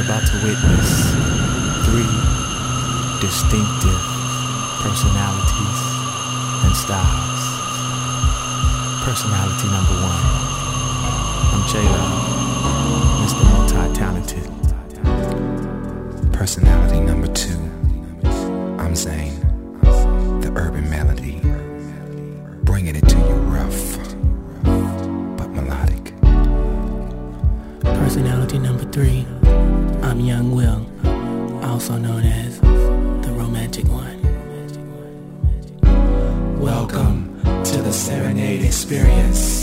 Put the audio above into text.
about to witness three distinctive personalities and styles. Personality number one, I'm J-Love, Mr. Multi-Talented. Personality number two, I'm Zane, the urban melody, bringing it to you rough, but melodic. Personality number three, I'm Young Will, also known as the romantic one. Welcome to the Serenade Experience.